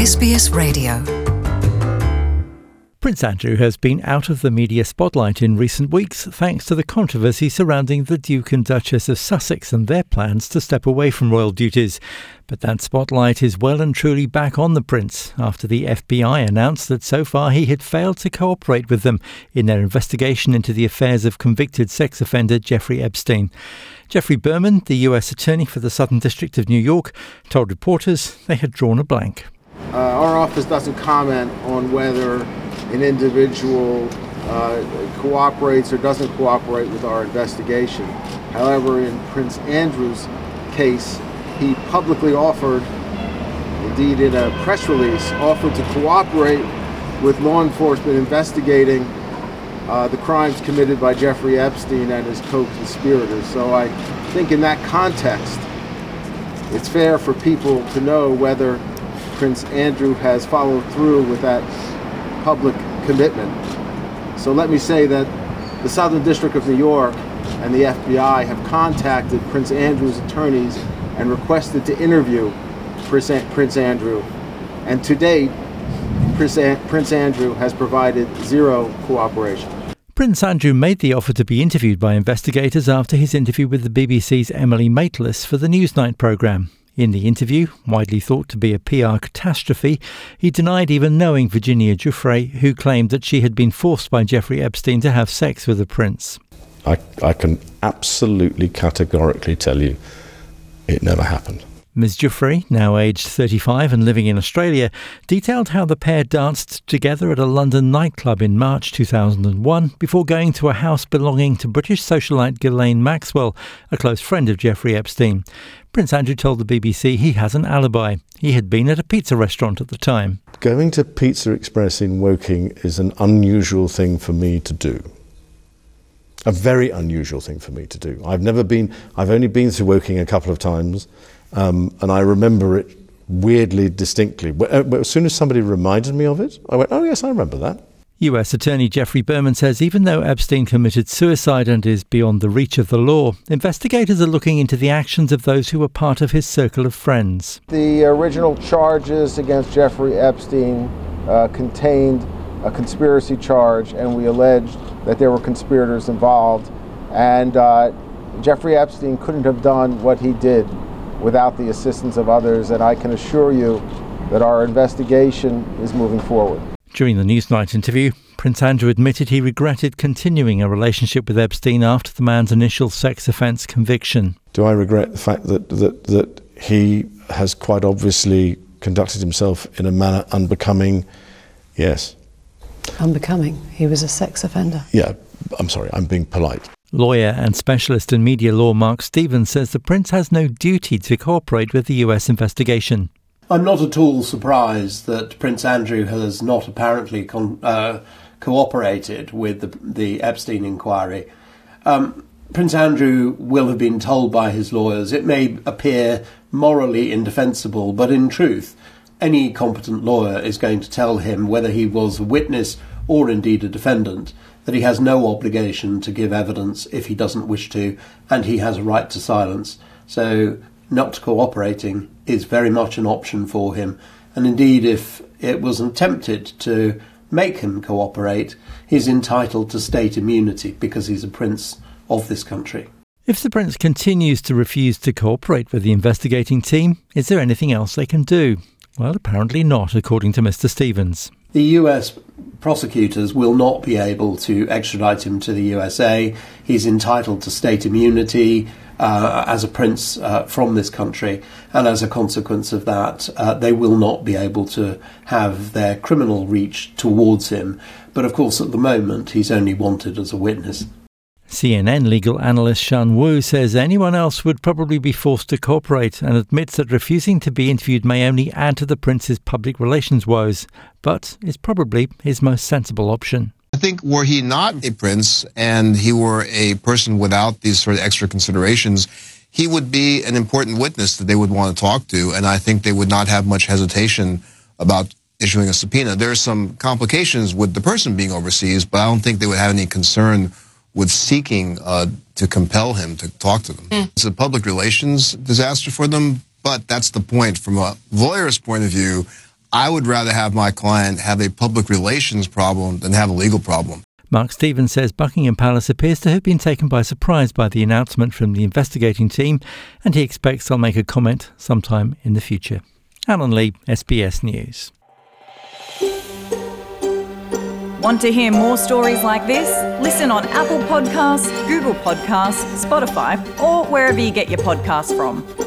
SBS Radio. Prince Andrew has been out of the media spotlight in recent weeks thanks to the controversy surrounding the Duke and Duchess of Sussex and their plans to step away from royal duties. But that spotlight is well and truly back on the Prince after the FBI announced that so far he had failed to cooperate with them in their investigation into the affairs of convicted sex offender Jeffrey Epstein. Geoffrey Berman, the US Attorney for the Southern District of New York, told reporters they had drawn a blank. Our office doesn't comment on whether an individual cooperates or doesn't cooperate with our investigation. However, in Prince Andrew's case, he publicly offered, indeed in a press release, offered to cooperate with law enforcement investigating the crimes committed by Jeffrey Epstein and his co-conspirators. So I think in that context, it's fair for people to know whether Prince Andrew has followed through with that public commitment. So let me say that the Southern District of New York and the FBI have contacted Prince Andrew's attorneys and requested to interview Prince Andrew. And to date, Prince Andrew has provided zero cooperation. Prince Andrew made the offer to be interviewed by investigators after his interview with the BBC's Emily Maitlis for the Newsnight programme. In the interview, widely thought to be a PR catastrophe, he denied even knowing Virginia Giuffre, who claimed that she had been forced by Jeffrey Epstein to have sex with the prince. I can absolutely categorically tell you it never happened. Ms Giuffre, now aged 35 and living in Australia, detailed how the pair danced together at a London nightclub in March 2001 before going to a house belonging to British socialite Ghislaine Maxwell, a close friend of Jeffrey Epstein. Prince Andrew told the BBC he has an alibi. He had been at a pizza restaurant at the time. Going to Pizza Express in Woking is an unusual thing for me to do. A very unusual thing for me to do. I've only been to Woking a couple of times. And I remember it weirdly distinctly. As soon as somebody reminded me of it, I went, oh yes, I remember that. US Attorney Geoffrey Berman says even though Epstein committed suicide and is beyond the reach of the law, investigators are looking into the actions of those who were part of his circle of friends. The original charges against Jeffrey Epstein contained a conspiracy charge, and we alleged that there were conspirators involved. And Jeffrey Epstein couldn't have done what he did without the assistance of others, and I can assure you that our investigation is moving forward. During the Newsnight interview, Prince Andrew admitted he regretted continuing a relationship with Epstein after the man's initial sex offence conviction. Do I regret the fact that he has quite obviously conducted himself in a manner unbecoming? Yes. Unbecoming? He was a sex offender? Yeah, I'm sorry, I'm being polite. Lawyer and specialist in media law Mark Stevens says the Prince has no duty to cooperate with the US investigation. I'm not at all surprised that Prince Andrew has not apparently cooperated with the Epstein inquiry. Prince Andrew will have been told by his lawyers it may appear morally indefensible, but in truth, any competent lawyer is going to tell him, whether he was a witness or indeed a defendant, that he has no obligation to give evidence if he doesn't wish to, and he has a right to silence. So not cooperating is very much an option for him. And indeed, if it was attempted to make him cooperate, he's entitled to state immunity because he's a prince of this country. If the Prince continues to refuse to cooperate with the investigating team, is there anything else they can do? Well, apparently not, according to Mr. Stevens. The US prosecutors will not be able to extradite him to the USA. He's entitled to state immunity as a prince from this country, and as a consequence of that, they will not be able to have their criminal reach towards him. But of course, at the moment, he's only wanted as a witness. CNN legal analyst Shan Wu says anyone else would probably be forced to cooperate and admits that refusing to be interviewed may only add to the Prince's public relations woes, but is probably his most sensible option. I think were he not a prince and he were a person without these sort of extra considerations, he would be an important witness that they would want to talk to, and I think they would not have much hesitation about issuing a subpoena. There are some complications with the person being overseas, but I don't think they would have any concern with seeking to compel him to talk to them. It's a public relations disaster for them, but that's the point. From a lawyer's point of view, I would rather have my client have a public relations problem than have a legal problem. Mark Stevens says Buckingham Palace appears to have been taken by surprise by the announcement from the investigating team, and he expects they'll make a comment sometime in the future. Alan Lee, SBS News. Want to hear more stories like this? Listen on Apple Podcasts, Google Podcasts, Spotify, or wherever you get your podcasts from.